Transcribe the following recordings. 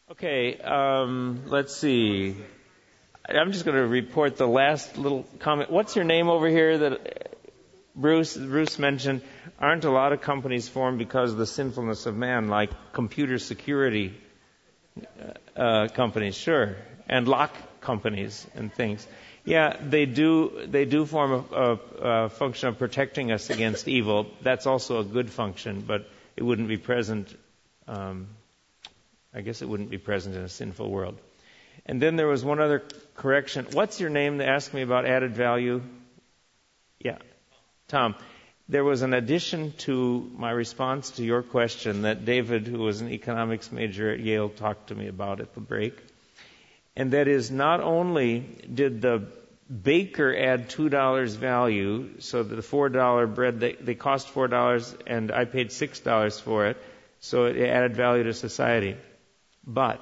Okay, let's see. I'm just going to report the last little comment. What's your name over here that Bruce mentioned? Aren't a lot of companies formed because of the sinfulness of man, like computer security companies? Sure. And lock companies and things. Yeah, they do form a function of protecting us against evil. That's also a good function, but it wouldn't be present. I guess it wouldn't be present in a sinful world. And then there was one other correction. What's your name? They asked me about added value. Yeah, Tom. There was an addition to my response to your question that David, who was an economics major at Yale, talked to me about at the break. And that is, not only did the baker add $2 value, so that the $4 bread, they cost $4 and I paid $6 for it, so it added value to society. But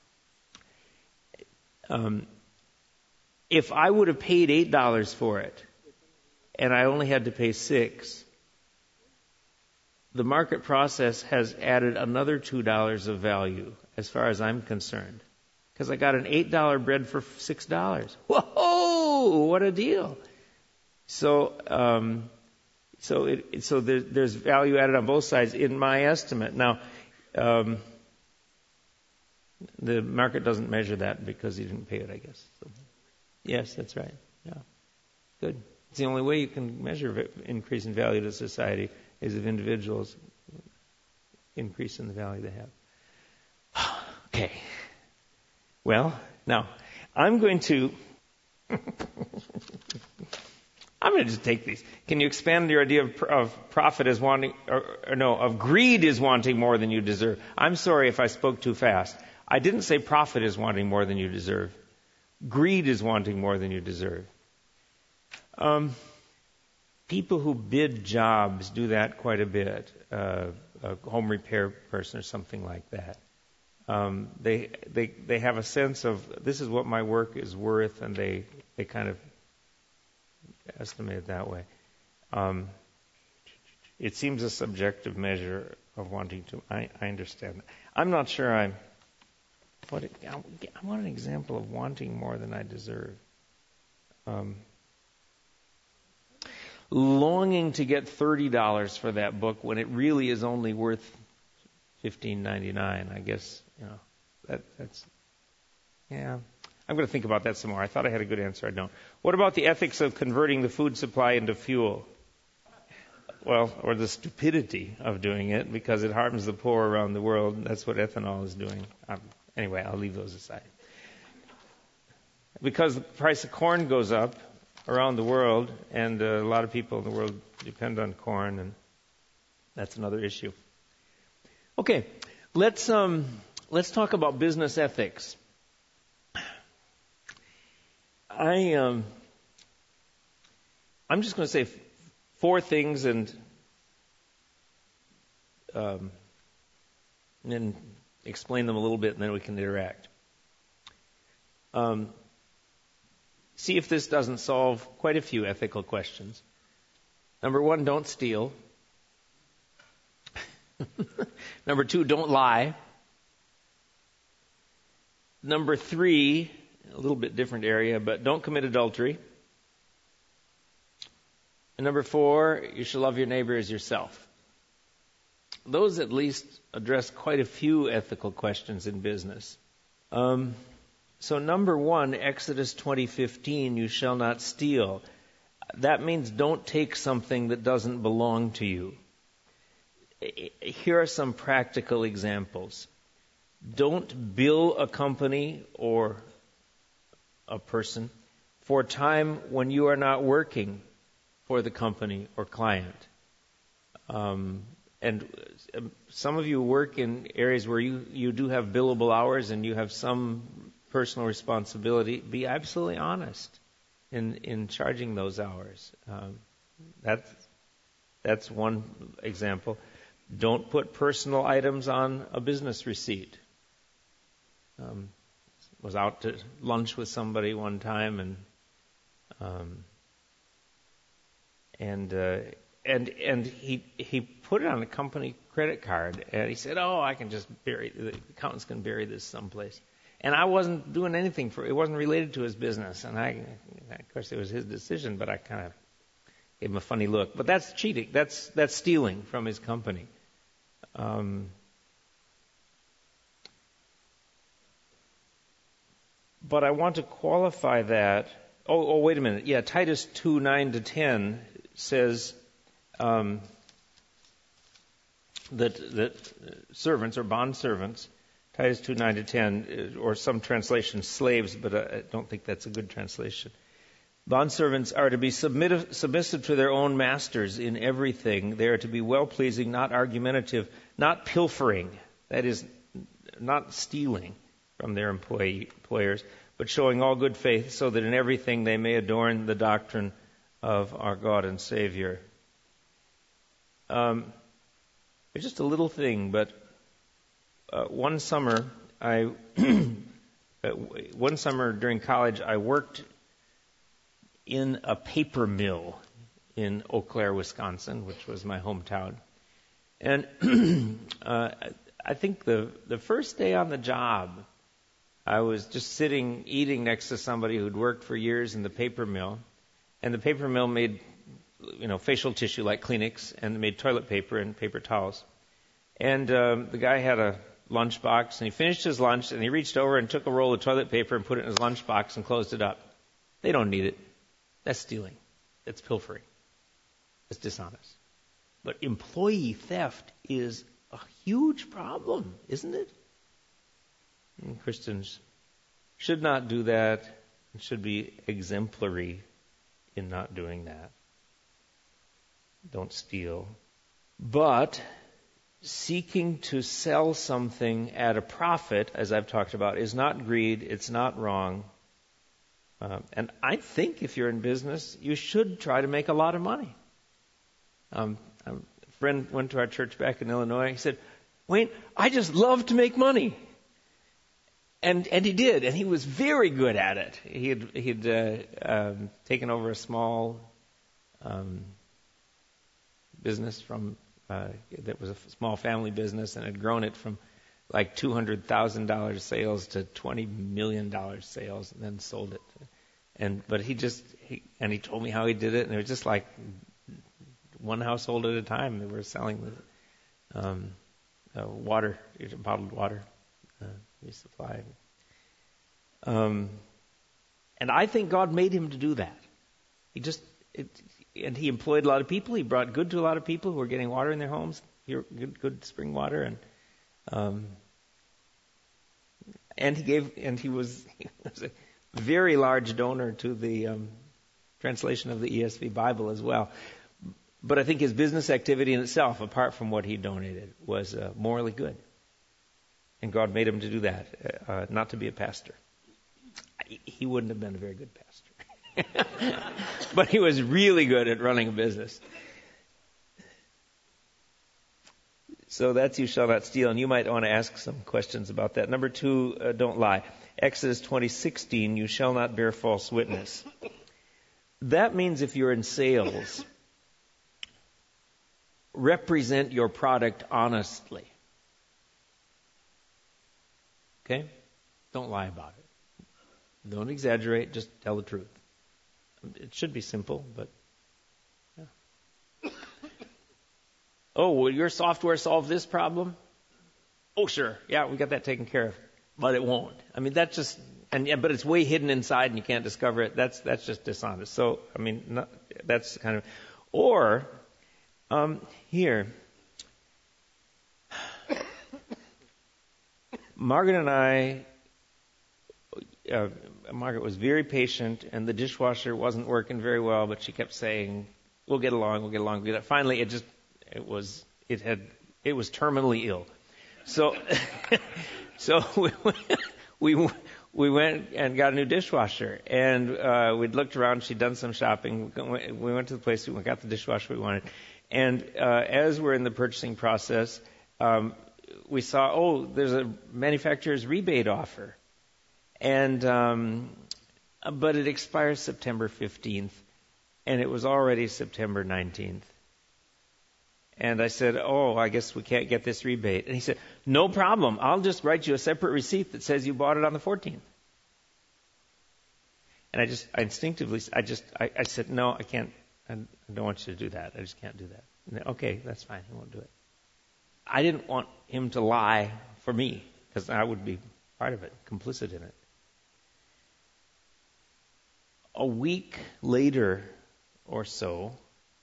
if I would have paid $8 for it and I only had to pay $6, the market process has added another $2 of value as far as I'm concerned. Because I got an $8 bread for $6. Whoa, what a deal. So there's value added on both sides in my estimate. Now, the market doesn't measure that because you didn't pay it, I guess. So, yes, that's right. Yeah, good. It's the only way you can measure increase in value to society is if individuals increase in the value they have. Okay. Well, now I'm going to just take these. Can you expand your idea of profit as wanting, of greed is wanting more than you deserve? I'm sorry if I spoke too fast. I didn't say profit is wanting more than you deserve. Greed is wanting more than you deserve. People who bid jobs do that quite a bit. A home repair person or something like that. They have a sense of this is what my work is worth, and they kind of estimate it that way. It seems a subjective measure of wanting to. I understand. I'm not sure I want an example of wanting more than I deserve. Longing to get $30 for that book when it really is only worth $15.99. I guess, that's, yeah. I'm going to think about that some more. I thought I had a good answer. I don't. What about the ethics of converting the food supply into fuel? Well, or the stupidity of doing it because it hardens the poor around the world. That's what ethanol is doing. Anyway, I'll leave those aside. Because the price of corn goes up around the world, and a lot of people in the world depend on corn, and that's another issue. Okay, let's talk about business ethics. I'm just going to say 4 things and then explain them a little bit, and then we can interact. See if this doesn't solve quite a few ethical questions. Number 1, don't steal. Number 2, don't lie. Number 3, a little bit different area, but don't commit adultery. And number 4, you should love your neighbor as yourself. Those at least address quite a few ethical questions in business. So number 1, Exodus 20:15, you shall not steal. That means don't take something that doesn't belong to you. Here are some practical examples. Don't bill a company or a person for time when you are not working for the company or client. And some of you work in areas where you do have billable hours and you have some personal responsibility. Be absolutely honest in charging those hours. That's one example. Don't put personal items on a business receipt. Was out to lunch with somebody one time, and he put it on a company credit card. And he said, oh, I can just the accountants can bury this someplace. And I wasn't doing anything it wasn't related to his business. And of course, it was his decision, but I kind of gave him a funny look. But that's cheating. That's stealing from his company. But I want to qualify that. Oh, wait a minute. Yeah, Titus 2, 9-10 says that servants or bond servants, Titus 2, 9-10, or some translations, slaves, but I don't think that's a good translation. Bond servants are to be submissive to their own masters in everything. They are to be well-pleasing, not argumentative, not pilfering, that is, not stealing from their employers, but showing all good faith, so that in everything they may adorn the doctrine of our God and Savior. It's just a little thing, but one summer during college, I worked in a paper mill in Eau Claire, Wisconsin, which was my hometown. And I think the first day on the job, I was just eating next to somebody who'd worked for years in the paper mill. And the paper mill made, facial tissue like Kleenex, and made toilet paper and paper towels. And the guy had a lunchbox, and he finished his lunch, and he reached over and took a roll of toilet paper and put it in his lunchbox and closed it up. They don't need it. That's stealing. That's pilfering. That's dishonest. But employee theft is a huge problem, isn't it? And Christians should not do that and should be exemplary in not doing that. Don't steal. But seeking to sell something at a profit, as I've talked about, is not greed. It's not wrong. And I think if you're in business, you should try to make a lot of money. A friend went to our church back in Illinois. He said, Wayne, I just love to make money. And he did, and he was very good at it. He'd taken over a small business that was a small family business, and had grown it from like $200,000 sales to $20 million sales, and then sold it. But he told me how he did it, and it was just like one household at a time. They were selling water, bottled water. We supply. And I think God made him to do that. And he employed a lot of people. He brought good to a lot of people who were getting water in their homes, good spring water, and he was a very large donor to the translation of the ESV Bible as well. But I think his business activity in itself, apart from what he donated, was morally good. And God made him to do that, not to be a pastor. He wouldn't have been a very good pastor. But he was really good at running a business. So that's you shall not steal. And you might want to ask some questions about that. Number 2, don't lie. Exodus 20:16, you shall not bear false witness. That means if you're in sales, represent your product honestly. Okay? Don't lie about it. Don't exaggerate, just tell the truth. It should be simple, but yeah. Oh, will your software solve this problem? Oh, sure. Yeah, we got that taken care of. But it won't. I mean, that's just, but it's way hidden inside and you can't discover it. That's just dishonest. So, I mean, that's kind of, or, here, Margaret and I, Margaret was very patient, and the dishwasher wasn't working very well, but she kept saying, we'll get along. Finally, it was terminally ill. So, we went and got a new dishwasher, and we'd looked around. She'd done some shopping. We went to the place. We got the dishwasher we wanted, and as we're in the purchasing process, we saw, there's a manufacturer's rebate offer, and but it expires September 15th, and it was already September 19th. And I said, oh, I guess we can't get this rebate. And he said, no problem. I'll just write you a separate receipt that says you bought it on the 14th. And I instinctively, I said, no, I can't. I don't want you to do that. I just can't do that. And, okay, that's fine. I won't do it. I didn't want him to lie for me, because I would be part of it, complicit in it. A week later or so,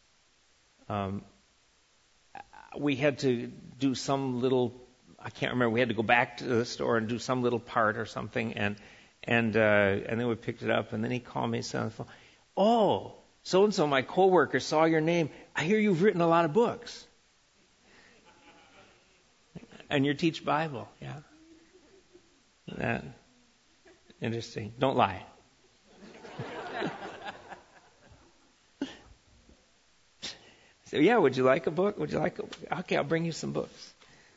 we had to do some little, I can't remember, we had to go back to the store and do some little part or something, and then we picked it up, and then he called me and said on the phone, oh, so-and-so, my coworker, saw your name. I hear you've written a lot of books. And you teach Bible, yeah. That, interesting. Don't lie. So, yeah, would you like a book? Okay, I'll bring you some books.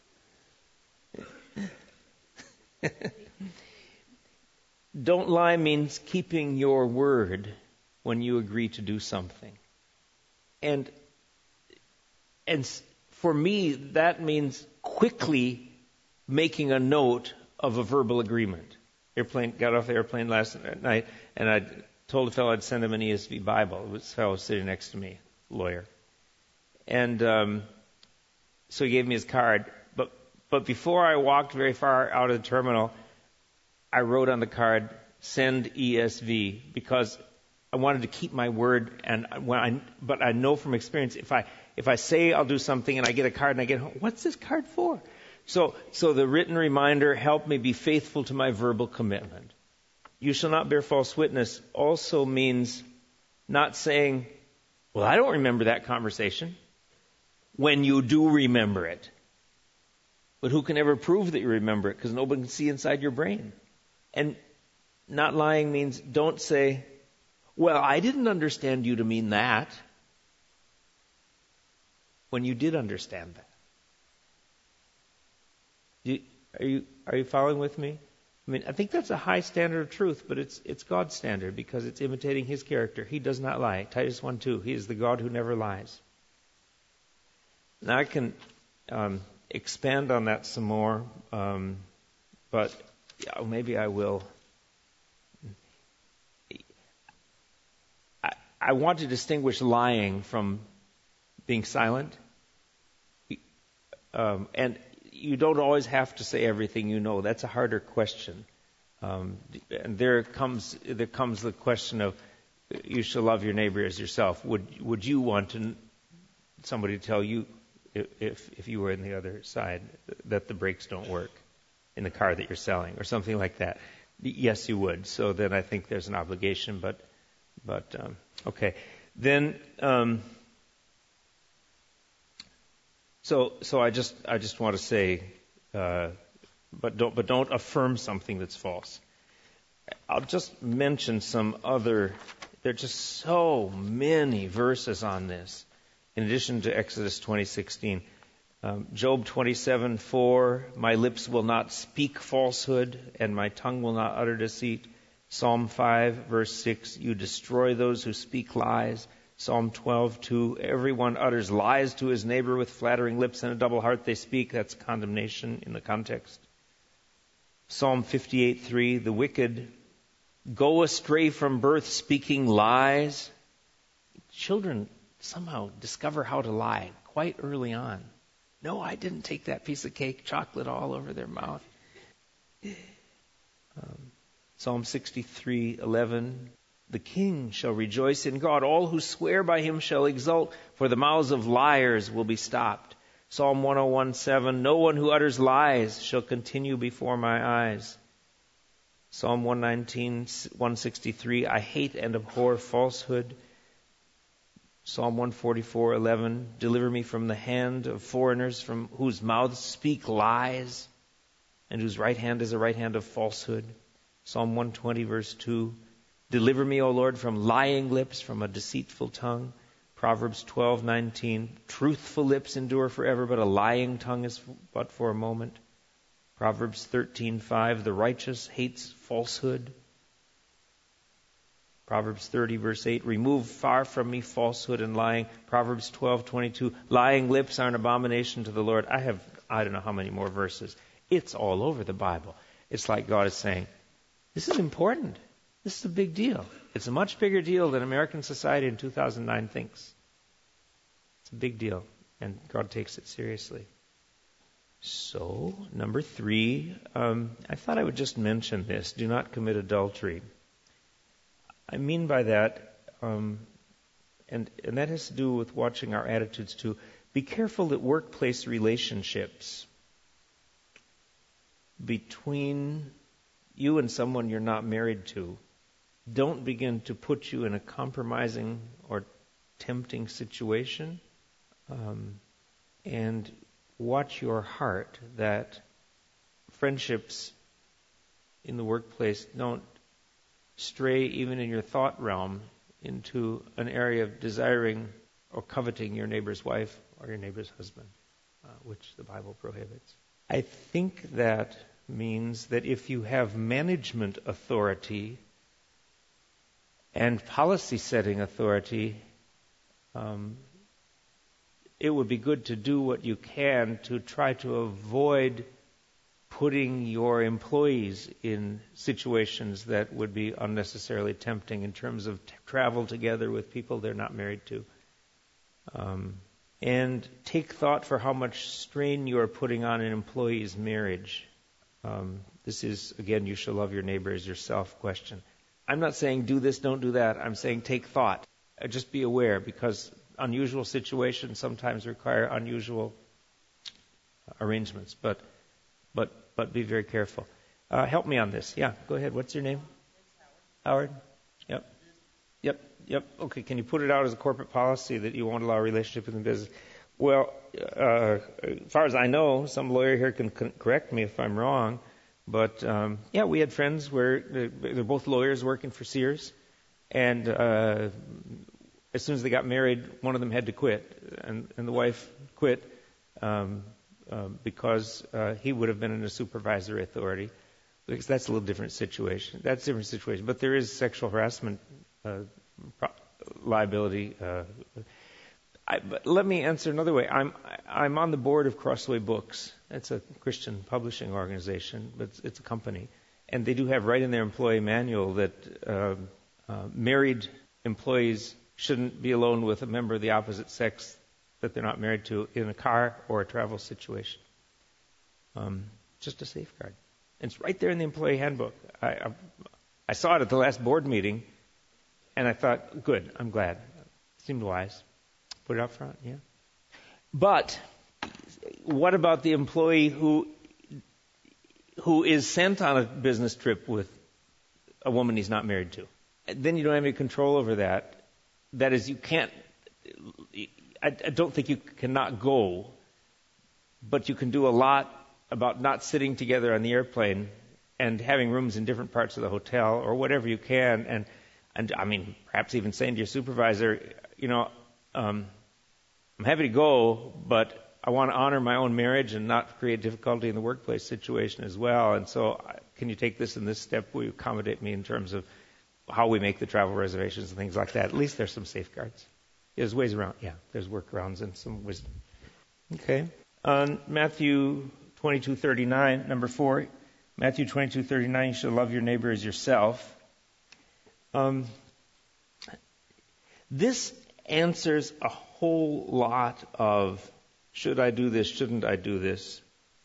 Don't lie means keeping your word when you agree to do something. And for me, that means quickly making a note of a verbal agreement. Got off the airplane last night, and I told a fellow I'd send him an ESV Bible. This fellow was sitting next to me, lawyer. And so he gave me his card. But before I walked very far out of the terminal, I wrote on the card, send ESV, because I wanted to keep my word. But I know from experience, if I say I'll do something and I get a card and I get home, what's this card for? So the written reminder helped me be faithful to my verbal commitment. You shall not bear false witness also means not saying, well, I don't remember that conversation, when you do remember it. But who can ever prove that you remember it? Because nobody can see inside your brain. And not lying means don't say, well, I didn't understand you to mean that, when you did understand that. Are you following with me? I mean, I think that's a high standard of truth, but it's God's standard because it's imitating His character. He does not lie. Titus 1:2. He is the God who never lies. Now I can expand on that some more, but maybe I will. I want to distinguish lying from being silent. And you don't always have to say everything you know. That's a harder question. And there comes the question of, you shall love your neighbor as yourself. Would you want somebody to tell you, if you were in the other side, that the brakes don't work in the car that you're selling or something like that? Yes, you would. So then I think there's an obligation, but okay. Then so I just want to say, but don't affirm something that's false. I'll just mention some other. There are just so many verses on this. In addition to Exodus 20:16, Job 27:4, my lips will not speak falsehood, and my tongue will not utter deceit. Psalm 5:6, you destroy those who speak lies. Psalm 12:2, everyone utters lies to his neighbor with flattering lips and a double heart they speak. That's condemnation in the context. Psalm 58:3, the wicked go astray from birth speaking lies. Children somehow discover how to lie quite early on. No, I didn't take that piece of cake, chocolate all over their mouth. Psalm 63:11, the king shall rejoice in God. All who swear by him shall exult, for the mouths of liars will be stopped. Psalm 101:7, no one who utters lies shall continue before my eyes. Psalm 119:163, I hate and abhor falsehood. Psalm 144:11, deliver me from the hand of foreigners, from whose mouths speak lies, and whose right hand is a right hand of falsehood. Psalm 120:2, deliver me, O Lord, from lying lips, from a deceitful tongue. Proverbs 12:19, truthful lips endure forever, but a lying tongue is but for a moment. Proverbs 13:5, the righteous hates falsehood. Proverbs 30, verse 8, remove far from me falsehood and lying. Proverbs 12:22, lying lips are an abomination to the Lord. I don't know how many more verses. It's all over the Bible. It's like God is saying, this is important. This is a big deal. It's a much bigger deal than American society in 2009 thinks. It's a big deal, and God takes it seriously. So, number 3, I thought I would just mention this. Do not commit adultery. I mean by that, and that has to do with watching our attitudes too. Be careful that workplace relationships between you and someone you're not married to don't begin to put you in a compromising or tempting situation. And watch your heart that friendships in the workplace don't stray even in your thought realm into an area of desiring or coveting your neighbor's wife or your neighbor's husband, which the Bible prohibits. I think that means that if you have management authority and policy setting authority, it would be good to do what you can to try to avoid putting your employees in situations that would be unnecessarily tempting in terms of travel together with people they're not married to. And take thought for how much strain you are putting on an employee's marriage. This is, again, you shall love your neighbor as yourself question. I'm not saying do this, don't do that. I'm saying take thought. Just be aware, because unusual situations sometimes require unusual arrangements. But be very careful. Help me on this. Yeah, go ahead. What's your name? Howard. Yep. Okay, can you put it out as a corporate policy that you won't allow a relationship in the business? Well, as far as I know, some lawyer here can correct me if I'm wrong, but we had friends where they're both lawyers working for Sears, and as soon as they got married, one of them had to quit, and the wife quit because he would have been in a supervisory authority, because that's a little different situation. That's a different situation, but there is sexual harassment liability. But let me answer another way. I'm on the board of Crossway Books. It's a Christian publishing organization, but it's a company, and they do have right in their employee manual that married employees shouldn't be alone with a member of the opposite sex that they're not married to in a car or a travel situation. Just a safeguard. And it's right there in the employee handbook. I saw it at the last board meeting, and I thought, good, I'm glad. It seemed wise. Put it out front, yeah. But what about the employee who is sent on a business trip with a woman he's not married to? Then you don't have any control over that. That is, you can't, I don't think you cannot go, but you can do a lot about not sitting together on the airplane and having rooms in different parts of the hotel or whatever you can. And I mean, perhaps even saying to your supervisor, I'm happy to go, but I want to honor my own marriage and not create difficulty in the workplace situation as well. And so can you take this and this step? Will you accommodate me in terms of how we make the travel reservations and things like that? At least there's some safeguards. There's ways around. Yeah, there's workarounds and some wisdom. Okay. On Matthew 22:39, number 4, Matthew 22:39, you shall love your neighbor as yourself. This answers a whole lot of should I do this, shouldn't I do this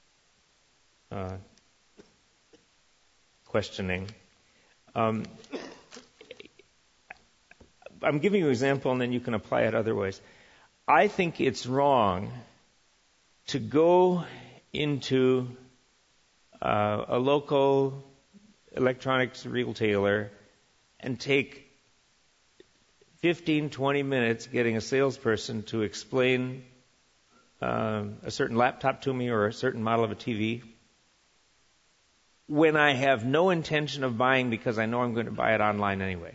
questioning. I'm giving you an example, and then you can apply it other ways. I think it's wrong to go into a local electronics retailer and take 15, 20 minutes getting a salesperson to explain a certain laptop to me or a certain model of a TV when I have no intention of buying because I know I'm going to buy it online anyway.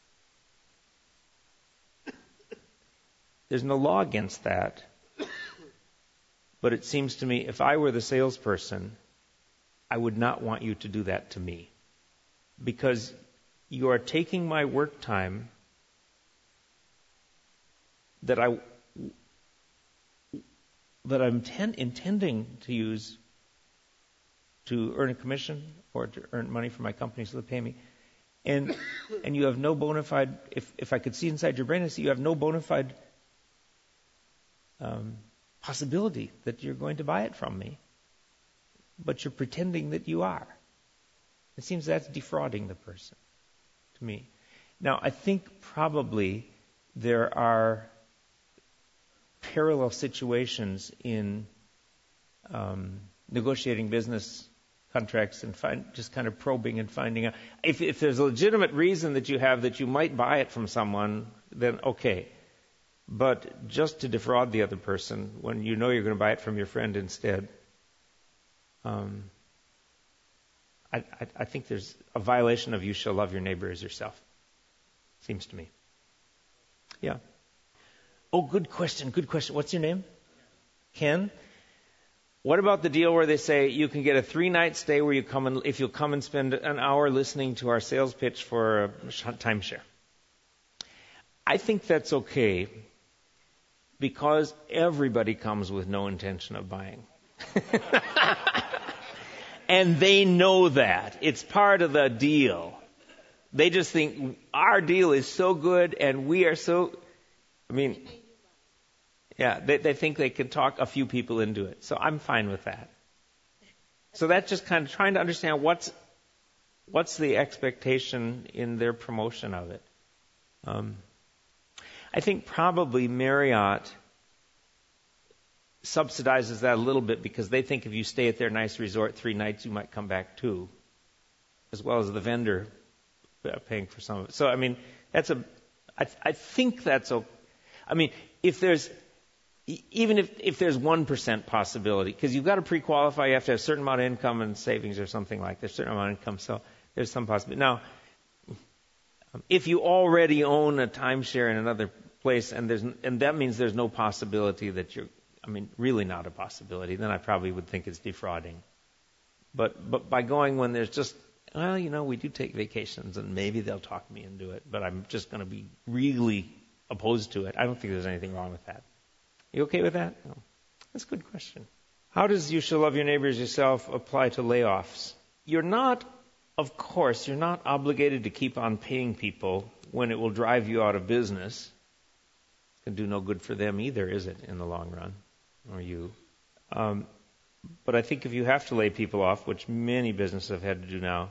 There's no law against that. But it seems to me if I were the salesperson, I would not want you to do that to me. Because you are taking my work time that I'm intending to use to earn a commission or to earn money for my company so they pay me. And you have no bona fide, if I could see inside your brain, I see you have no bona fide possibility that you're going to buy it from me. But you're pretending that you are. It seems that's defrauding the person to me. Now, I think probably there are parallel situations in negotiating business contracts and just kind of probing and finding out. If there's a legitimate reason that you have that you might buy it from someone, then okay. But just to defraud the other person when you know you're going to buy it from your friend instead, I think there's a violation of you shall love your neighbor as yourself. Seems to me. Yeah. Oh, good question. What's your name? Ken? What about the deal where they say you can get a 3-night stay where if you'll come and spend an hour listening to our sales pitch for a timeshare? I think that's okay because everybody comes with no intention of buying. And they know that. It's part of the deal. They just think our deal is so good and we are so... Yeah, they think they can talk a few people into it. So I'm fine with that. So that's just kind of trying to understand what's the expectation in their promotion of it. I think probably Marriott subsidizes that a little bit because they think if you stay at their nice resort 3 nights, you might come back too, as well as the vendor paying for some of it. So, I think that's okay. If there's... Even if there's 1% possibility, because you've got to pre-qualify, you have to have a certain amount of income and savings or something like that, a certain amount of income, so there's some possibility. Now, if you already own a timeshare in another place, and that means there's no possibility that really not a possibility, then I probably would think it's defrauding. But by going when there's just, we do take vacations, and maybe they'll talk me into it, but I'm just going to be really opposed to it. I don't think there's anything wrong with that. You okay with that? No. That's a good question. How does you shall love your neighbor as yourself apply to layoffs? You're not obligated to keep on paying people when it will drive you out of business. It can do no good for them either, is it, in the long run, or you? But I think if you have to lay people off, which many businesses have had to do now,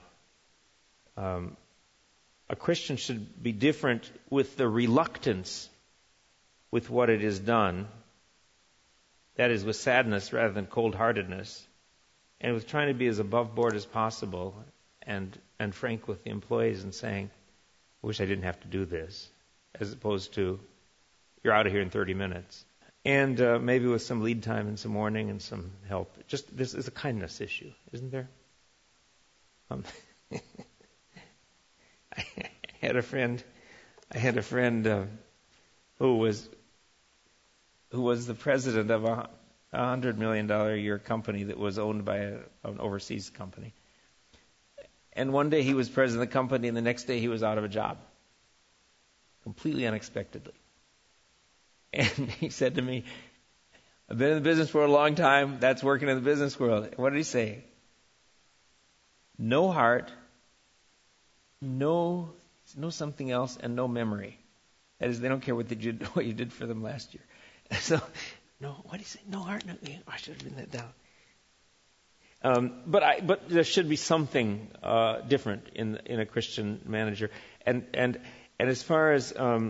a Christian should be different with the reluctance with what it is done. That is, with sadness rather than cold-heartedness, and with trying to be as above board as possible and frank with the employees and saying, I wish I didn't have to do this, as opposed to, you're out of here in 30 minutes. And maybe with some lead time and some warning and some help. Just, this is a kindness issue, isn't there? I had a friend who was the president of a $100 million a year company that was owned by an overseas company. And one day he was president of the company, and the next day he was out of a job, completely unexpectedly. And he said to me, I've been in the business world a long time. That's working in the business world. What did he say? No heart, no something else, and no memory. That is, they don't care what you did for them last year. So, what did he say? No heart, no. I should have written that down. But there should be something different in a Christian manager. And as far as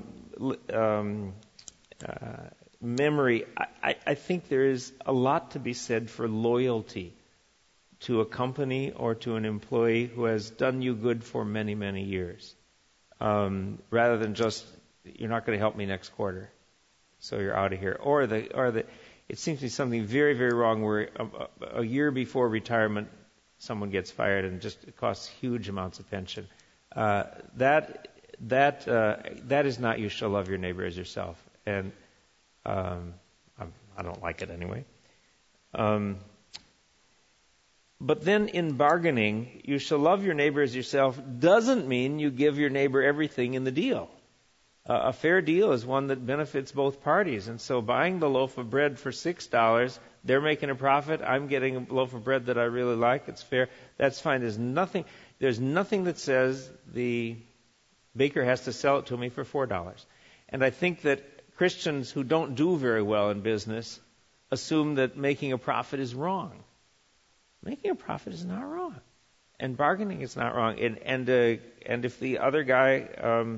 memory, I think there is a lot to be said for loyalty to a company or to an employee who has done you good for many, many years, rather than just, you're not going to help me next quarter, so you're out of here. Or it seems to be something very, very wrong where a year before retirement, someone gets fired and just it costs huge amounts of pension. That is not you shall love your neighbor as yourself. And I don't like it anyway. But then in bargaining, you shall love your neighbor as yourself doesn't mean you give your neighbor everything in the deal. A fair deal is one that benefits both parties. And so buying the loaf of bread for $6, they're making a profit. I'm getting a loaf of bread that I really like. It's fair. That's fine. There's nothing that says the baker has to sell it to me for $4. And I think that Christians who don't do very well in business assume that making a profit is wrong. Making a profit is not wrong. And bargaining is not wrong. And if the other guy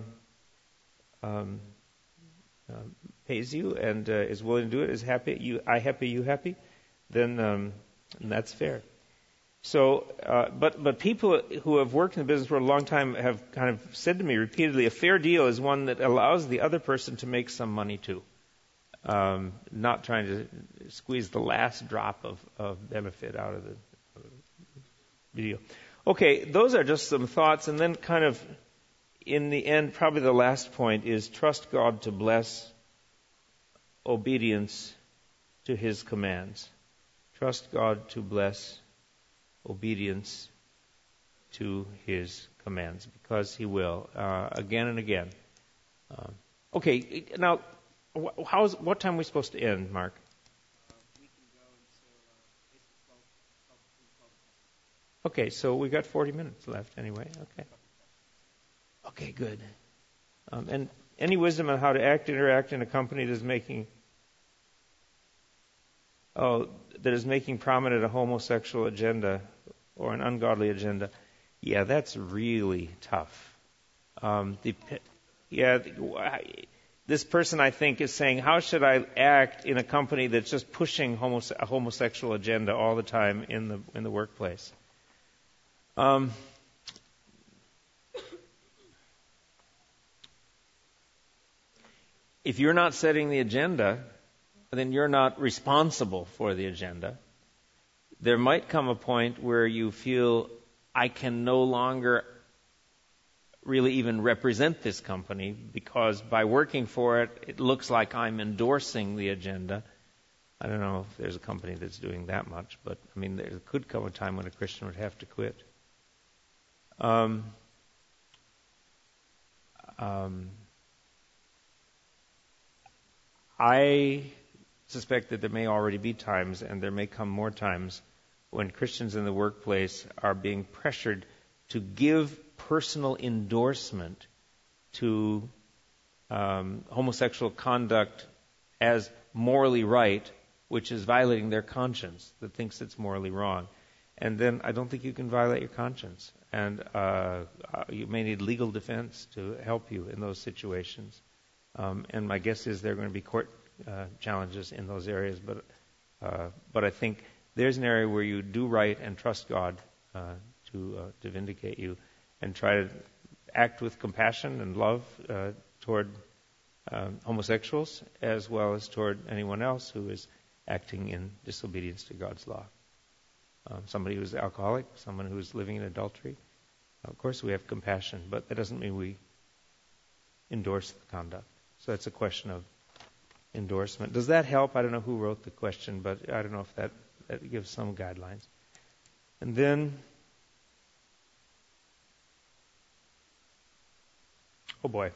pays you and is willing to do it, is happy, I happy, you happy, then that's fair. So, but people who have worked in the business for a long time have kind of said to me repeatedly, a fair deal is one that allows the other person to make some money too. Not trying to squeeze the last drop of benefit out of the deal. Okay, those are just some thoughts, and then kind of in the end, probably the last point is trust God to bless obedience to His commands. Trust God to bless obedience to His commands, because He will, again and again. Okay, now, what time are we supposed to end, Mark? We can go until 12. Okay, so we got 40 minutes left anyway. Okay, good. And any wisdom on how to interact in a company that is making prominent a homosexual agenda or an ungodly agenda? Yeah, that's really tough. This person, I think, is saying, how should I act in a company that's just pushing a homosexual agenda all the time in the workplace? If you're not setting the agenda, then you're not responsible for the agenda. There might come a point where you feel, I can no longer really even represent this company, because by working for it, it looks like I'm endorsing the agenda. I don't know if there's a company that's doing that much, but I mean, there could come a time when a Christian would have to quit. I suspect that there may already be times, and there may come more times, when Christians in the workplace are being pressured to give personal endorsement to homosexual conduct as morally right, which is violating their conscience, that thinks it's morally wrong. And then I don't think you can violate your conscience. And you may need legal defense to help you in those situations. And my guess is there are going to be court challenges in those areas. But I think there's an area where you do right and trust God to vindicate you, and try to act with compassion and love toward homosexuals, as well as toward anyone else who is acting in disobedience to God's law. Somebody who's alcoholic, someone who's living in adultery. Of course we have compassion, but that doesn't mean we endorse the conduct. So that's a question of endorsement. Does that help? I don't know who wrote the question, but I don't know if that gives some guidelines. And then, oh boy.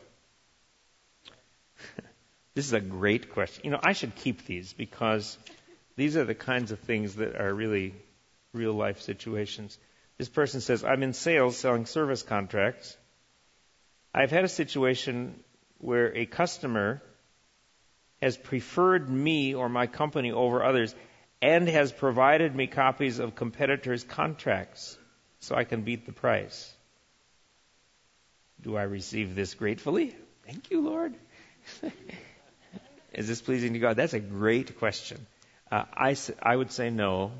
This is a great question. I should keep these, because these are the kinds of things that are really real life situations. This person says, I'm in sales selling service contracts. I've had a situation where a customer has preferred me or my company over others and has provided me copies of competitors' contracts so I can beat the price. Do I receive this gratefully? Thank you, Lord. Is this pleasing to God? That's a great question. I would say no.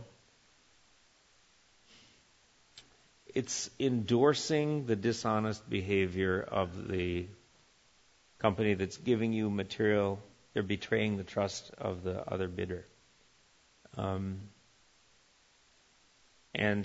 It's endorsing the dishonest behavior of the company that's giving you material. They're betraying the trust of the other bidder. And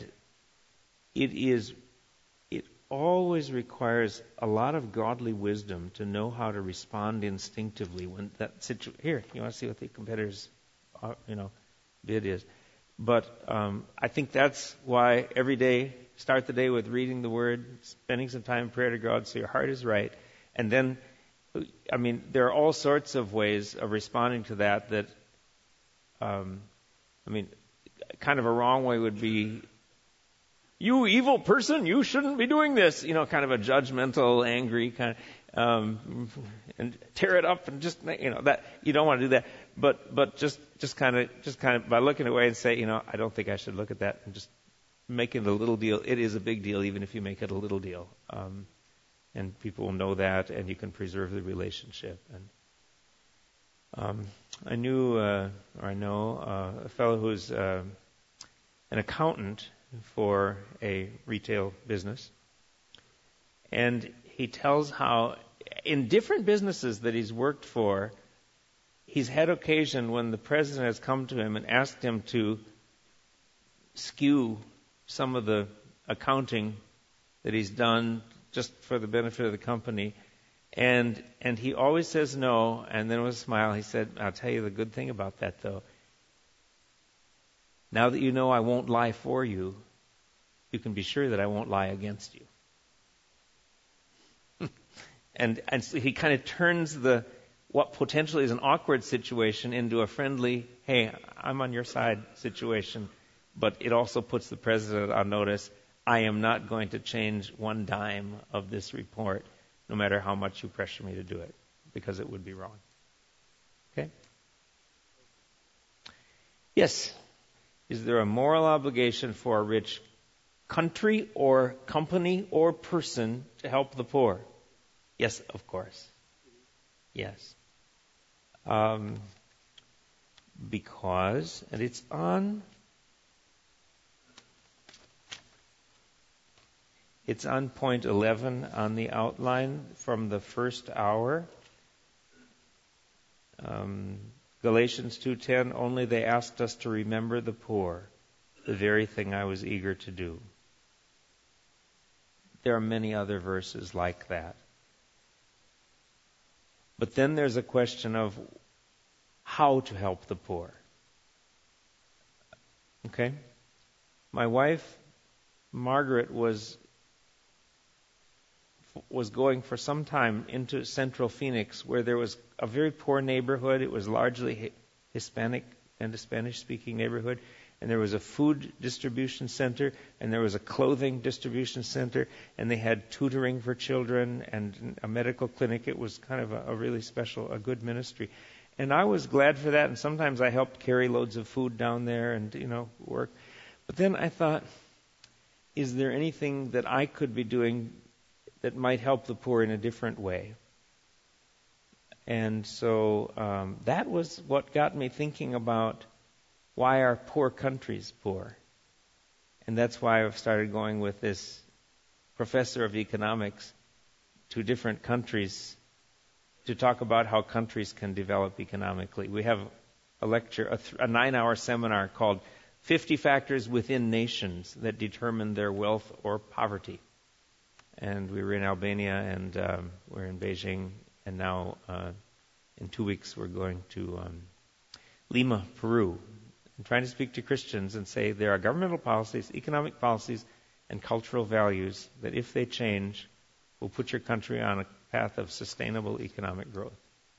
it always requires a lot of godly wisdom to know how to respond instinctively when that situation. Here, you want to see what the competitor's bid is. But I think that's why every day, start the day with reading the Word, spending some time in prayer to God so your heart is right. And then, I mean, there are all sorts of ways of responding to that kind of a wrong way would be, you evil person, you shouldn't be doing this. Kind of a judgmental, angry kind of, and tear it up and just, that you don't want to do that. But just kind of by looking away and say, I don't think I should look at that, and just make it a little deal. It is a big deal, even if you make it a little deal. And people will know that, and you can preserve the relationship. And I know a fellow who's an accountant for a retail business, and he tells how in different businesses that he's worked for, he's had occasion when the president has come to him and asked him to skew some of the accounting that he's done just for the benefit of the company. And he always says no, and then with a smile he said, I'll tell you the good thing about that, though. Now that you know I won't lie for you, you can be sure that I won't lie against you. and so he kind of turns what potentially is an awkward situation into a friendly, hey, I'm on your side situation. But it also puts the president on notice, I am not going to change one dime of this report, no matter how much you pressure me to do it, because it would be wrong. Okay? Yes. Is there a moral obligation for a rich country or company or person to help the poor? Yes, of course. Yes. Because, and it's on point 11 on the outline from the first hour. Galatians 2:10, only they asked us to remember the poor, the very thing I was eager to do. There are many other verses like that. But then there's a question of how to help the poor. Okay? My wife, Margaret, was going for some time into central Phoenix, where there was a very poor neighborhood. It was largely Hispanic and a Spanish-speaking neighborhood. And there was a food distribution center, and there was a clothing distribution center, and they had tutoring for children and a medical clinic. It was kind of a really special, a good ministry. And I was glad for that, and sometimes I helped carry loads of food down there and, work. But then I thought, is there anything that I could be doing that might help the poor in a different way? And so that was what got me thinking about why are poor countries poor? And that's why I've started going with this professor of economics to different countries to talk about how countries can develop economically. We have a lecture, a 9-hour seminar called 50 Factors Within Nations That Determine Their Wealth or Poverty. And we were in Albania, and we're in Beijing, and now in 2 weeks we're going to Lima, Peru. I'm trying to speak to Christians and say there are governmental policies, economic policies, and cultural values that if they change, will put your country on a path of sustainable economic growth.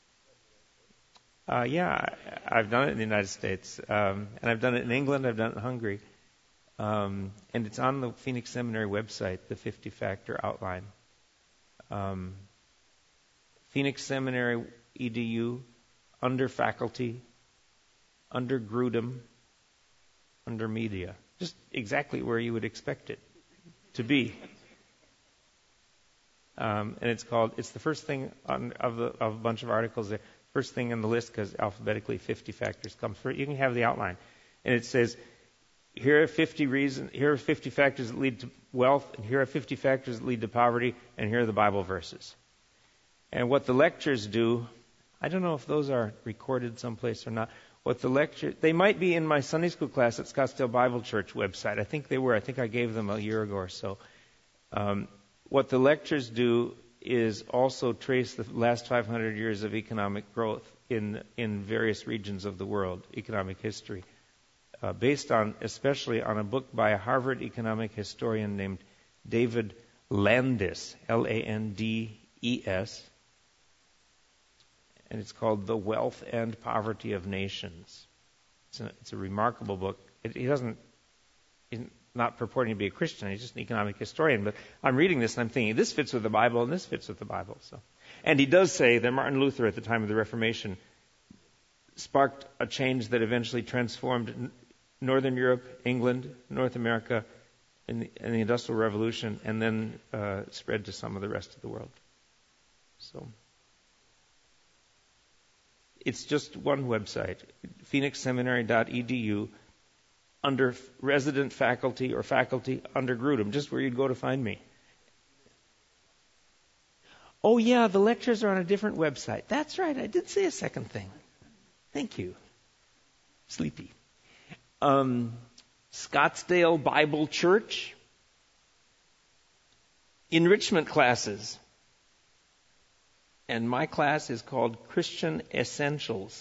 I've done it in the United States, and I've done it in England, I've done it in Hungary. And it's on the Phoenix Seminary website, the 50-factor outline. Phoenix Seminary, EDU, under faculty, under Grudem, under media. Just exactly where you would expect it to be. And it's the first thing of a bunch of articles there. First thing on the list, because alphabetically 50 factors come through. You can have the outline. And it says, here are 50 factors that lead to wealth, and here are 50 factors that lead to poverty, and here are the Bible verses. And what the lectures do, I don't know if those are recorded someplace or not. They might be in my Sunday school class at Scottsdale Bible Church website. I think they were. I think I gave them a year ago or so. What the lectures do is also trace the last 500 years of economic growth in various regions of the world, economic history. based on, especially on a book by a Harvard economic historian named David Landes, Landes, and it's called The Wealth and Poverty of Nations. It's a remarkable book. He's not purporting to be a Christian. He's just an economic historian. But I'm reading this and I'm thinking, this fits with the Bible and this fits with the Bible. And he does say that Martin Luther, at the time of the Reformation, sparked a change that eventually transformed Northern Europe, England, North America, in the Industrial Revolution, and then spread to some of the rest of the world. So it's just one website, phoenixseminary.edu, under resident faculty or faculty under Grudem, just where you'd go to find me. Oh yeah, the lectures are on a different website. That's right, I did say a second thing. Thank you. Sleepy. Scottsdale Bible Church. Enrichment classes. And my class is called Christian Essentials.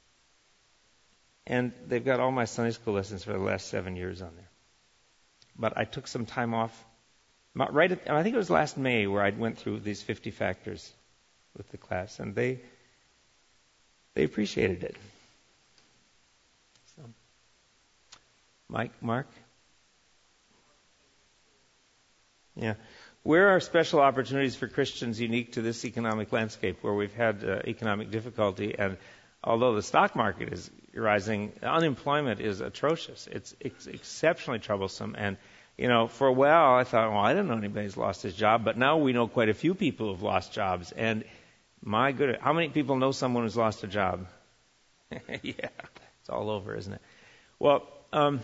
And they've got all my Sunday school lessons for the last 7 years on there. But I took some time off. I think it was last May where I went through these 50 factors with the class. And they appreciated it. So, Mark? Yeah. Where are special opportunities for Christians unique to this economic landscape where we've had economic difficulty? And although the stock market is rising, unemployment is atrocious. It's exceptionally troublesome. And, for a while I thought, I didn't know anybody's lost his job. But now we know quite a few people who've lost jobs. And my goodness, how many people know someone who's lost a job? Yeah, it's all over, isn't it? Well, kind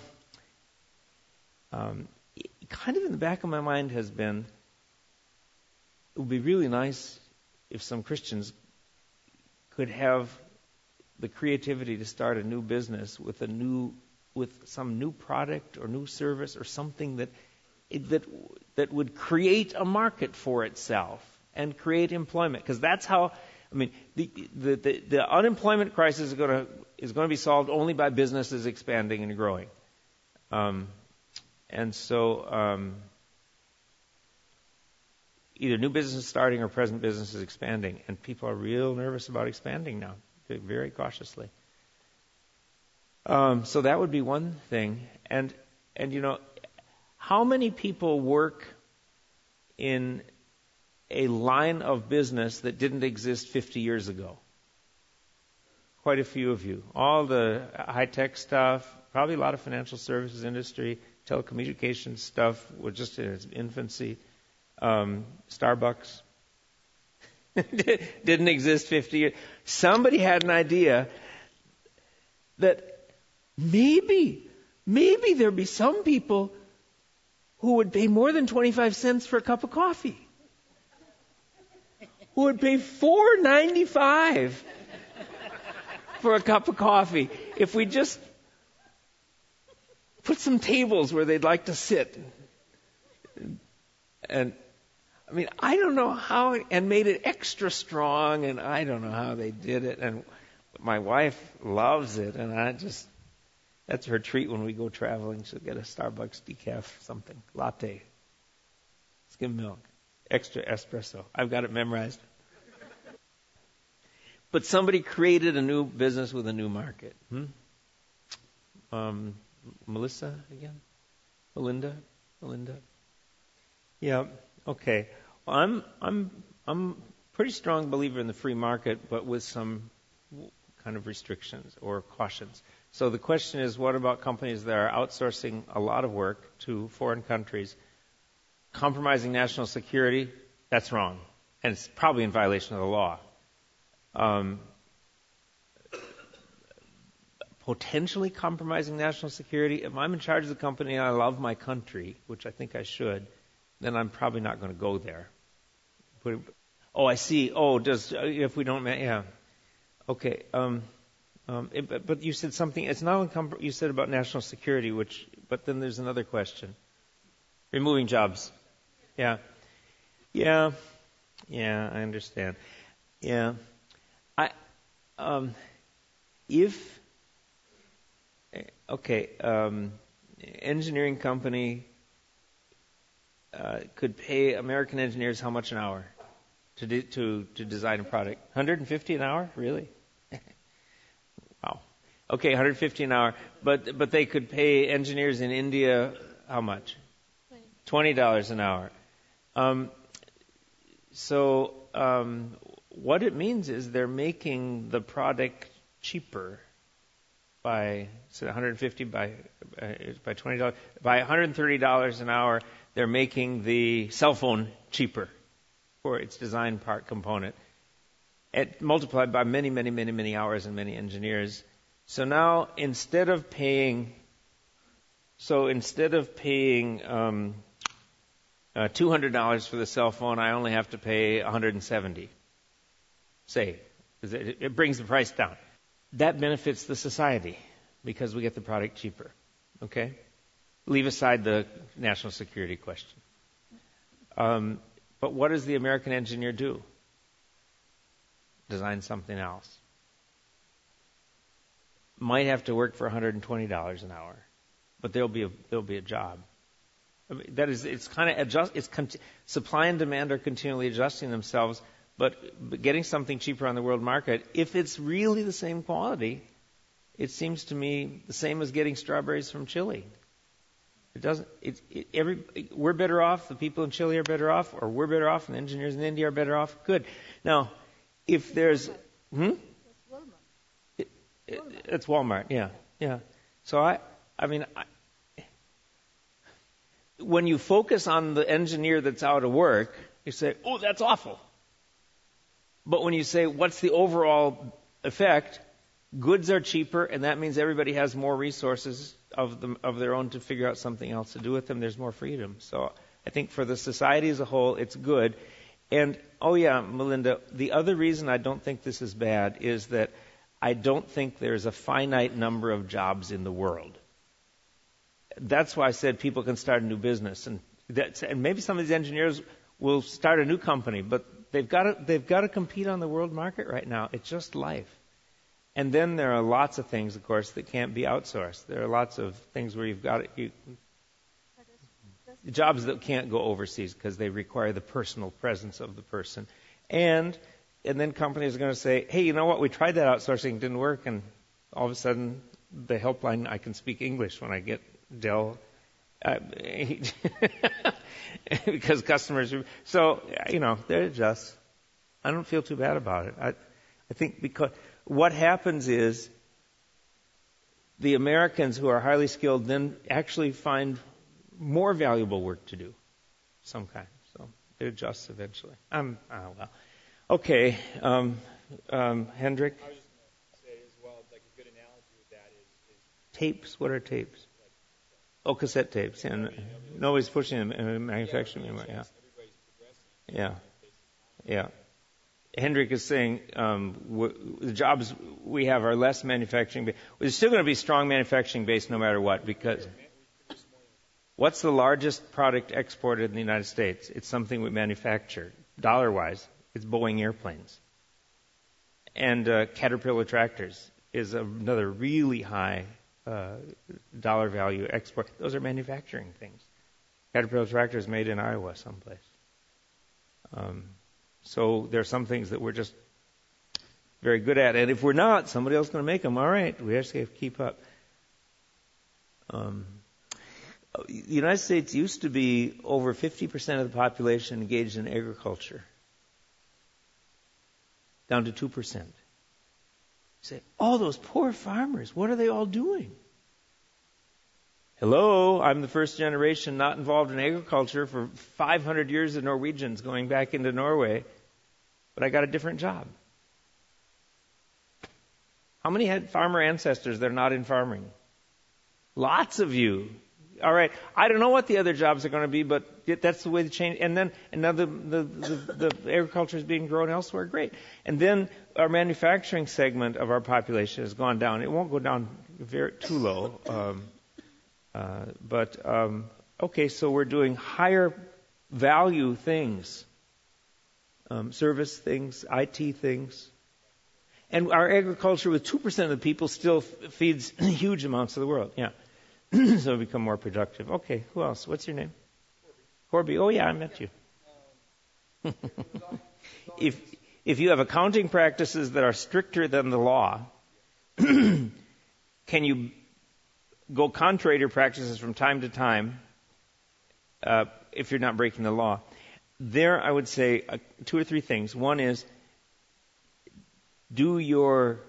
of in the back of my mind has been, it would be really nice if some Christians could have the creativity to start a new business with some new product or new service or something that would create a market for itself and create employment. Because that's how, the unemployment crisis is going to be solved only by businesses expanding and growing. And so either new businesses starting or present businesses expanding. And people are real nervous about expanding now, very cautiously. So that would be one thing. And how many people work in a line of business that didn't exist 50 years ago? Quite a few of you. All the high-tech stuff, probably a lot of financial services industry, telecommunications stuff was just in its infancy. Starbucks didn't exist 50 years. Somebody had an idea that maybe there'd be some people who would pay more than 25 cents for a cup of coffee. Who would pay $4.95 for a cup of coffee if we just put some tables where they'd like to sit. And I don't know how, and made it extra strong, and I don't know how they did it. And my wife loves it, and that's her treat when we go traveling. She'll get a Starbucks decaf something, latte, skim milk, extra espresso. I've got it memorized. But somebody created a new business with a new market. Melissa again? Melinda? Yeah. Okay. Well, I'm a pretty strong believer in the free market, but with some kind of restrictions or cautions. So the question is, what about companies that are outsourcing a lot of work to foreign countries, compromising national security? That's wrong, and it's probably in violation of the law. Potentially compromising national security. If I'm in charge of the company and I love my country, which I think I should, then I'm probably not going to go there. I see. If we don't, yeah. Okay. But you said something. It's not you said about national security, but then there's another question. Removing jobs. Yeah. I understand. Yeah. Okay, engineering company could pay American engineers how much an hour to design a product? 150 an hour, really? Wow. Okay, 150 an hour, but they could pay engineers in India how much? $20 an hour. So what it means is they're making the product cheaper by 150 by $20, by $130 an hour. They're making the cell phone cheaper for its design part component, multiplied by many, many, many, many hours and many engineers. So now instead of paying $200 for the cell phone, I only have to pay $170. Say, it brings the price down. That benefits the society because we get the product cheaper. Okay? Leave aside the national security question. But what does the American engineer do? Design something else. Might have to work for $120 an hour, but there'll be a job. I mean, that is, it's kind of supply and demand are continually adjusting themselves, but getting something cheaper on the world market, if it's really the same quality, it seems to me the same as getting strawberries from Chile. It doesn't. We're better off. The people in Chile are better off, or we're better off, and the engineers in India are better off. Good. Now, if there's, it's Walmart. Yeah. So when you focus on the engineer that's out of work, you say, "Oh, that's awful." But when you say, "What's the overall effect?" Goods are cheaper, and that means everybody has more resources of their own to figure out something else to do with them. There's more freedom. So I think for the society as a whole, it's good. And, Melinda, the other reason I don't think this is bad is that I don't think there's a finite number of jobs in the world. That's why I said people can start a new business. And maybe some of these engineers will start a new company, but they've got to compete on the world market right now. It's just life. And then there are lots of things, of course, that can't be outsourced. There are lots of things where jobs that can't go overseas because they require the personal presence of the person. And then companies are going to say, "Hey, you know what? We tried that outsourcing, it didn't work." And all of a sudden, the helpline, I can speak English when I get Dell. Because customers are... So, they're just... I don't feel too bad about it. I think because... What happens is the Americans who are highly skilled then actually find more valuable work to do, some kind. So it adjusts eventually. Okay, Hendrik. I was just going to say as well, like a good analogy with that is tapes. What are tapes? Cassette tapes. And nobody's pushing them in manufacturing anymore. Yeah. Everybody's progressing. Yeah. Hendrik is saying the jobs we have are less manufacturing based. There's still going to be strong manufacturing based no matter what, because what's the largest product exported in the United States? It's something we manufacture. Dollar-wise, it's Boeing airplanes. And Caterpillar tractors is another really high dollar value export. Those are manufacturing things. Caterpillar tractors made in Iowa someplace. So there are some things that we're just very good at. And if we're not, somebody else is going to make them. All right, we actually have to keep up. The United States used to be over 50% of the population engaged in agriculture. Down to 2%. You say, "Oh, those poor farmers, what are they all doing?" Hello, I'm the first generation not involved in agriculture for 500 years of Norwegians going back into Norway, but I got a different job. How many had farmer ancestors that are not in farming? Lots of you. All right, I don't know what the other jobs are going to be, but that's the way to change. And now the agriculture is being grown elsewhere. Great. And then our manufacturing segment of our population has gone down. It won't go down too low. Okay, so we're doing higher value things, service things, IT things. And our agriculture with 2% of the people still feeds huge amounts of the world. Yeah. So we become more productive. Okay, who else? What's your name? Corby. Oh, yeah, I met you. If you have accounting practices that are stricter than the law, can you go contrary to your practices from time to time if you're not breaking the law? There, I would say two or three things. One is, do your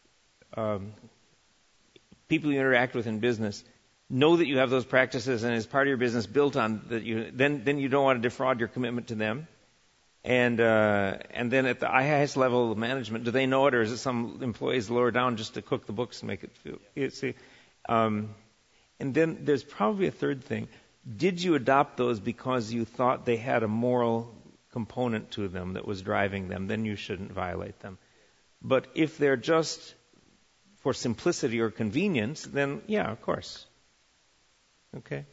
people you interact with in business know that you have those practices and as part of your business built on that? Then you don't want to defraud your commitment to them. And then at the highest level of management, do they know it, or is it some employees lower down just to cook the books and make it feel? You see, and then there's probably a third thing. Did you adopt those because you thought they had a moral component to them that was driving them? Then you shouldn't violate them. But if they're just for simplicity or convenience, then yeah, of course. Okay.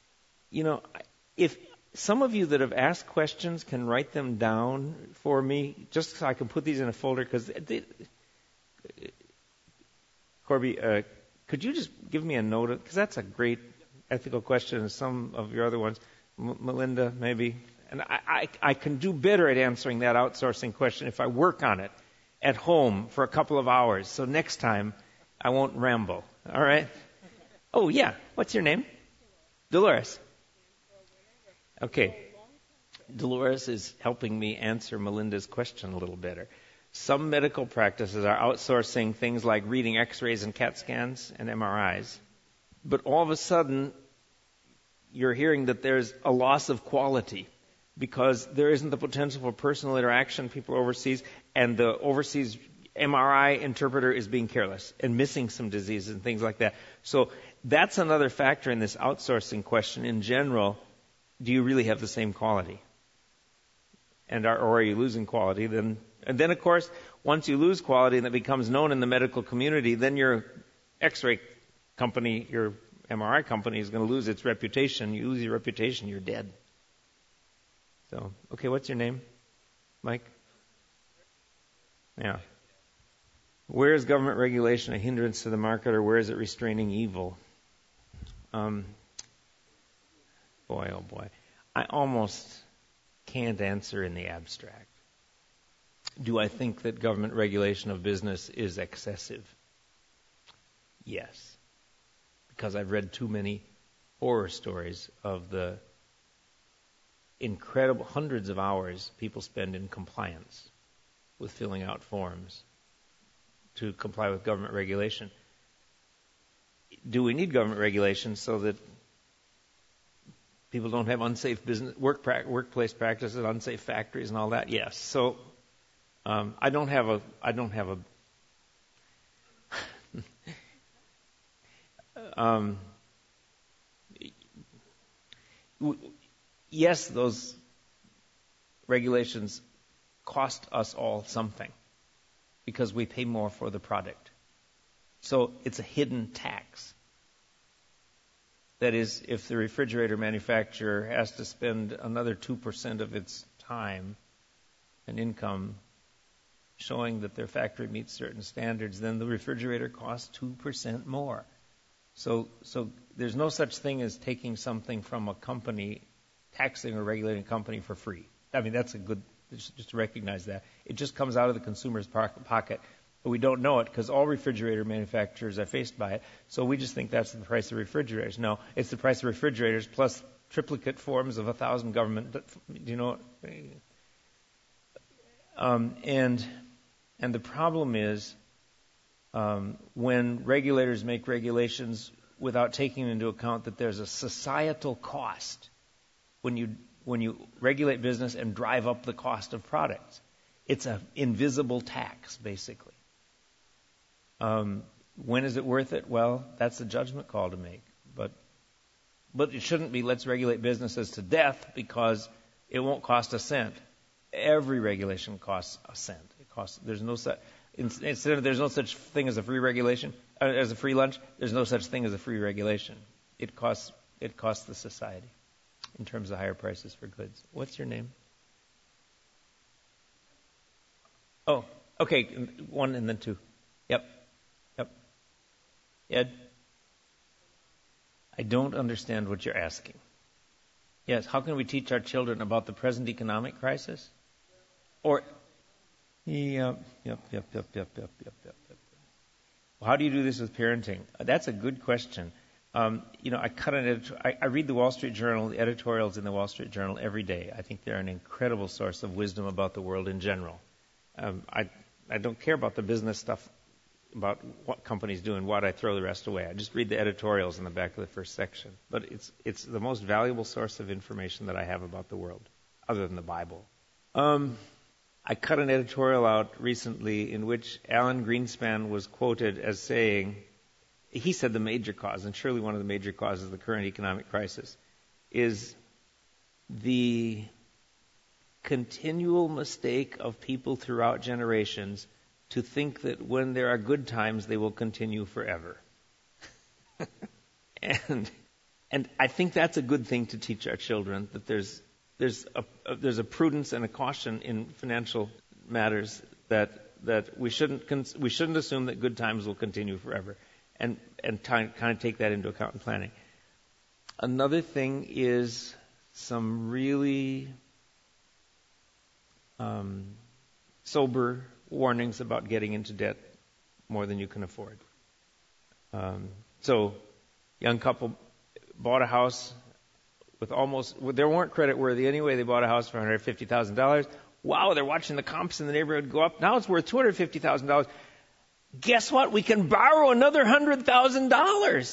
If some of you that have asked questions can write them down for me, just so I can put these in a folder, because Corby, could you just give me a note? Because that's a great ethical question, and some of your other ones, Melinda, maybe. And I can do better at answering that outsourcing question if I work on it at home for a couple of hours. So next time, I won't ramble. All right? Oh, yeah. What's your name? Dolores. Okay. Dolores is helping me answer Melinda's question a little better. Some medical practices are outsourcing things like reading x-rays and CAT scans and MRIs. But all of a sudden, you're hearing that there's a loss of quality because there isn't the potential for personal interaction, people overseas, and the overseas MRI interpreter is being careless and missing some diseases and things like that. So that's another factor in this outsourcing question. In general, do you really have the same quality? Or are you losing quality? And then, of course, once you lose quality and it becomes known in the medical community, then your X-ray company, your MRI company is going to lose its reputation. You lose your reputation, you're dead. So, okay, what's your name? Mike? Yeah. Where is government regulation a hindrance to the market, or where is it restraining evil? Boy, oh boy. I almost can't answer in the abstract. Do I think that government regulation of business is excessive? Yes. Because I've read too many horror stories of the incredible hundreds of hours people spend in compliance with filling out forms to comply with government regulation. Do we need government regulation so that people don't have unsafe business workplace practices, unsafe factories, and all that? Yes. So I don't have a yes, those regulations cost us all something because we pay more for the product. So it's a hidden tax. That is, if the refrigerator manufacturer has to spend another 2% of its time and income showing that their factory meets certain standards, then the refrigerator costs 2% more. So there's no such thing as taking something from a company, taxing or regulating a company for free. I mean, that's a good, just to recognize that. It just comes out of the consumer's pocket. But we don't know it because all refrigerator manufacturers are faced by it. So we just think that's the price of refrigerators. No, it's the price of refrigerators plus triplicate forms of 1,000 government. Do you know? And the problem is when regulators make regulations without taking into account that there's a societal cost when you regulate business and drive up the cost of products. It's an invisible tax, basically. When is it worth it? Well, that's a judgment call to make. But it shouldn't be let's regulate businesses to death because it won't cost a cent. Every regulation costs a cent. There's no such thing as a free regulation, as a free lunch. There's no such thing as a free regulation. It costs the society in terms of higher prices for goods. What's your name? Oh, Okay, one and then two. Yep. Ed? I don't understand what you're asking. Yes, how can we teach our children about the present economic crisis? Or, yep. How do you do this with parenting? That's a good question. I read the Wall Street Journal, the editorials in the Wall Street Journal every day. I think they're an incredible source of wisdom about the world in general. I don't care about the business stuff, about what companies do and what. I throw the rest away. I just read the editorials in the back of the first section. But it's the most valuable source of information that I have about the world, other than the Bible. I cut an editorial out recently in which Alan Greenspan was quoted as saying, he said the major cause, and surely one of the major causes of the current economic crisis, is the continual mistake of people throughout generations to think that when there are good times, they will continue forever. And I think that's a good thing to teach our children, that there's a prudence and a caution in financial matters that we shouldn't assume that good times will continue forever, and kind of take that into account in planning. Another thing is some really sober warnings about getting into debt more than you can afford. So, young couple bought a house they weren't credit worthy anyway. They bought a house for $150,000. Wow, they're watching the comps in the neighborhood go up. Now it's worth $250,000. Guess what? We can borrow another $100,000.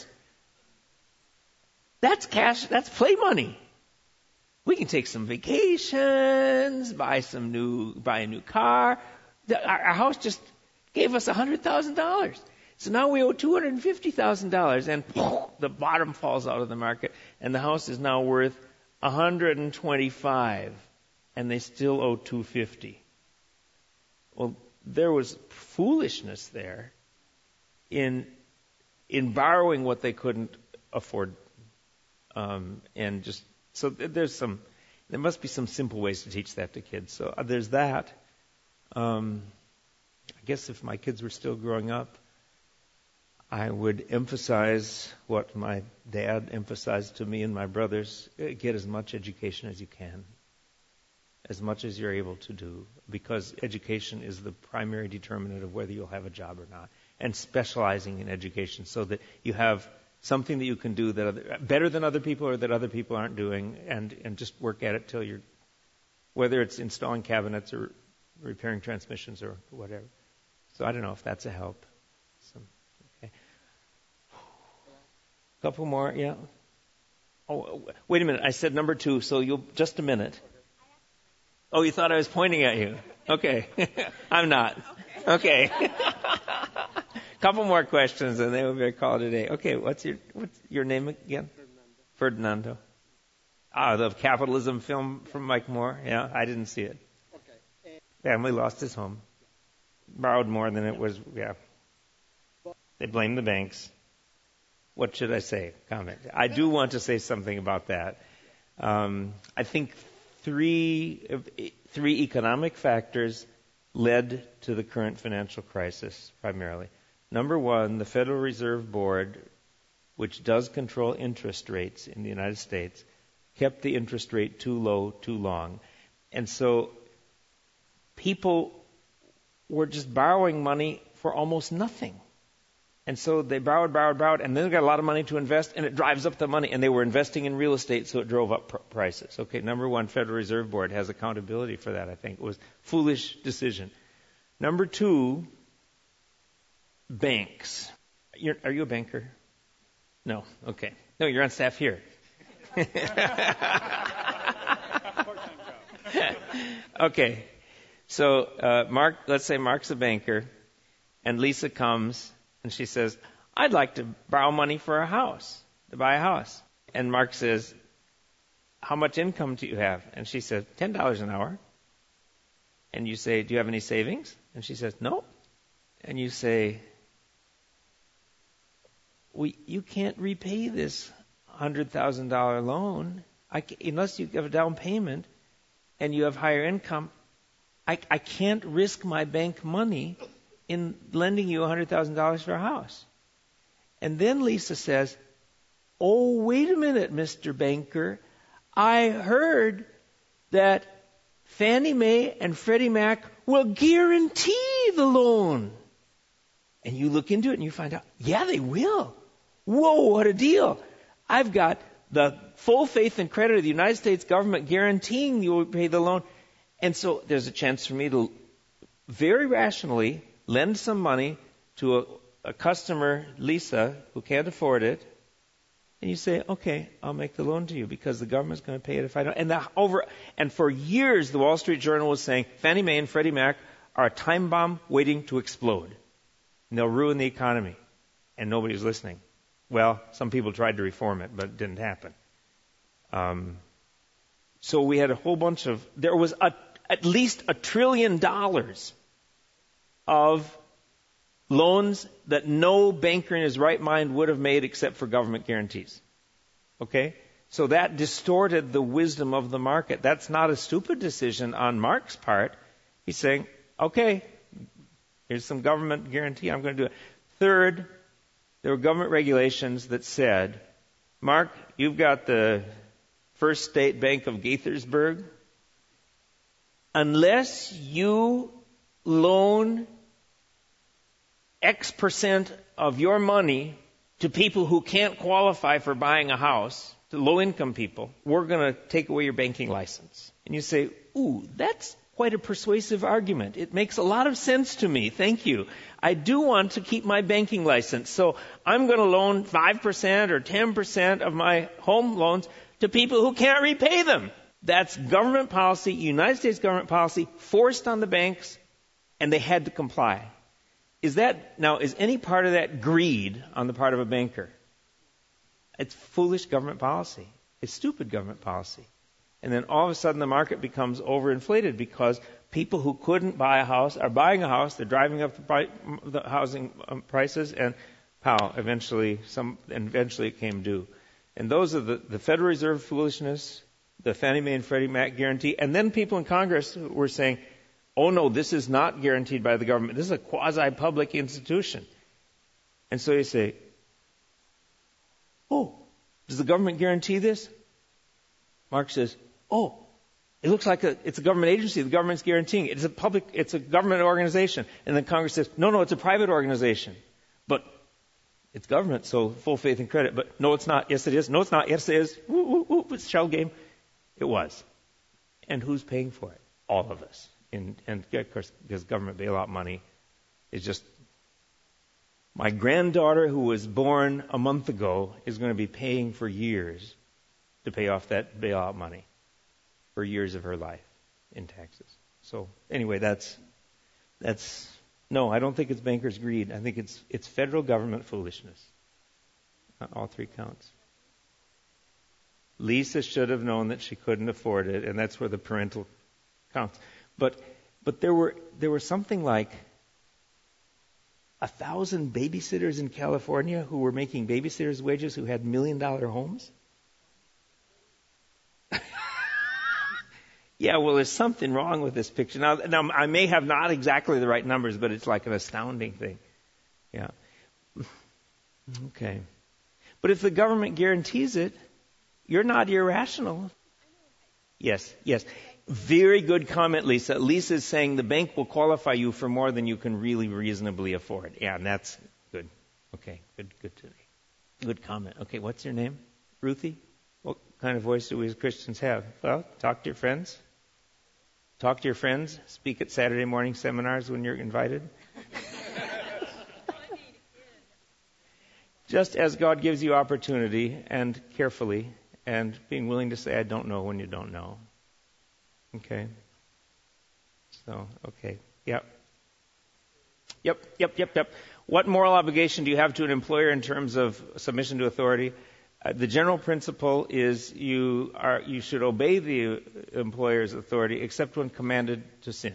That's cash. That's play money. We can take some vacations, buy a new car. Our house just gave us $100,000. So now we owe $250,000, and the bottom falls out of the market, and the house is now worth $125,000, and they still owe $250,000. Well, there was foolishness there in borrowing what they couldn't afford, and just so there must be some simple ways to teach that to kids. So there's that. I guess if my kids were still growing up, I would emphasize what my dad emphasized to me and my brothers: get as much education as you can, as much as you're able to do, because education is the primary determinant of whether you'll have a job or not. And specializing in education so that you have something that you can do better than other people or that other people aren't doing, and just work at it till whether it's installing cabinets or repairing transmissions or whatever. So I don't know if that's a help. Okay. Couple more, yeah. Oh, wait a minute. I said number 2, so just a minute. Oh, you thought I was pointing at you? Okay. I'm not. Okay. Couple more questions and then we'll be called today. Okay, what's your name again? Ferdinando. The capitalism film from Mike Moore. Yeah, I didn't see it. Okay. Family lost his home. Borrowed more than it was, yeah. They blamed the banks. What should I say? Comment. I do want to say something about that. I think three economic factors led to the current financial crisis primarily. Number one, the Federal Reserve Board, which does control interest rates in the United States, kept the interest rate too low too long. And so people were just borrowing money for almost nothing. And so they borrowed, and then they got a lot of money to invest, and it drives up the money. And they were investing in real estate, so it drove up prices. Okay, number one, Federal Reserve Board has accountability for that, I think. It was a foolish decision. Number two, banks. Are you a banker? No. Okay. No, you're on staff here. Okay. So let's say Mark's a banker, and Lisa comes and she says, "I'd like to borrow money for a house, to buy a house." And Mark says, "How much income do you have?" And she says, $10 an hour. And you say, "Do you have any savings?" And she says, "No." And you say, "You can't repay this $100,000 loan unless you have a down payment and you have higher income. I can't risk my bank money in lending you $100,000 for a house. And then Lisa says, oh, wait a minute, Mr. Banker. I heard that Fannie Mae and Freddie Mac will guarantee the loan. And you look into it and you find out, yeah, they will. Whoa, what a deal. I've got the full faith and credit of the United States government guaranteeing you will pay the loan. And so there's a chance for me to very rationally lend some money to a customer, Lisa, who can't afford it. And you say, okay, I'll make the loan to you because the government's going to pay it if I don't. And for years, the Wall Street Journal was saying Fannie Mae and Freddie Mac are a time bomb waiting to explode. And they'll ruin the economy. And nobody's listening. Well, some people tried to reform it, but it didn't happen. So we had a whole bunch of, there was at least $1 trillion of loans that no banker in his right mind would have made except for government guarantees. Okay? So that distorted the wisdom of the market. That's not a stupid decision on Mark's part. He's saying, okay, here's some government guarantee, I'm going to do it. Third, there were government regulations that said, Mark, you've got the First State Bank of Gaithersburg. Unless you loan X% of your money to people who can't qualify for buying a house, to low-income people, we're going to take away your banking license. And you say, ooh, that's quite a persuasive argument. It makes a lot of sense to me. Thank you. I do want to keep my banking license, so I'm going to loan 5% or 10% of my home loans to people who can't repay them. That's government policy, United States government policy, forced on the banks, and they had to comply. Is any part of that greed on the part of a banker? It's foolish government policy. It's stupid government policy. And then all of a sudden the market becomes overinflated because people who couldn't buy a house are buying a house, they're driving up the housing prices, and eventually it came due. And those are the Federal Reserve foolishness, the Fannie Mae and Freddie Mac guarantee, and then people in Congress were saying, oh no, this is not guaranteed by the government. This is a quasi-public institution. And so you say, oh, does the government guarantee this? Mark says, oh, it looks like it's a government agency. The government's guaranteeing it. It's a government organization. And then Congress says, no, it's a private organization. But it's government, so full faith and credit. But no, it's not. Yes, it is. No, it's not. Yes, it is. It's a shell game. It was. And who's paying for it? All of us. And of course, because government bailout money is just... My granddaughter, who was born a month ago, is going to be paying for years to pay off that bailout money for years of her life in taxes. So anyway, no, I don't think it's bankers' greed. I think it's federal government foolishness. All three counts. Lisa should have known that she couldn't afford it, and that's where the parental counts. But there were something like 1,000 babysitters in California who were making babysitters' wages who had $1 million homes. Yeah, well, there's something wrong with this picture. Now, I may have not exactly the right numbers, but it's like an astounding thing. Yeah. Okay. But if the government guarantees it, you're not irrational. Yes. Very good comment, Lisa. Lisa is saying the bank will qualify you for more than you can really reasonably afford. Yeah, and that's good. Okay, good today. Good comment. Okay, what's your name? Ruthie? What kind of voice do we as Christians have? Well, talk to your friends. Talk to your friends. Speak at Saturday morning seminars when you're invited. Just as God gives you opportunity, and carefully, and being willing to say, I don't know when you don't know. Okay. So, okay. Yep. What moral obligation do you have to an employer in terms of submission to authority? The general principle is you should obey the employer's authority except when commanded to sin.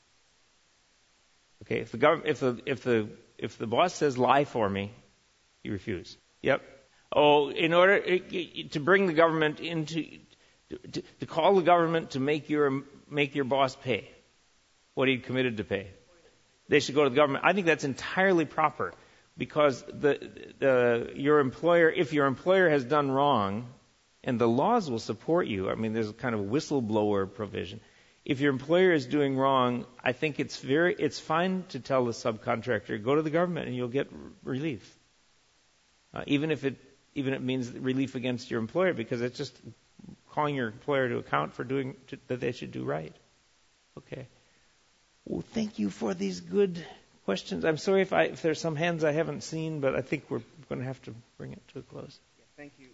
Okay, if the boss says lie for me, you refuse. Yep. Oh, in order to bring the government into to call the government to make your boss pay. what he committed to pay. They should go to the government. I think that's entirely proper, because your employer, if your employer has done wrong, and the laws will support you. I mean, there's a kind of whistleblower provision. If your employer is doing wrong, I think it's fine to tell the subcontractor, go to the government and you'll get relief. Even if it means relief against your employer, because it's just calling your employer to account for that they should do right. Okay. Well, thank you for these good questions. I'm sorry if there's some hands I haven't seen, but I think we're going to have to bring it to a close. Yeah, thank you.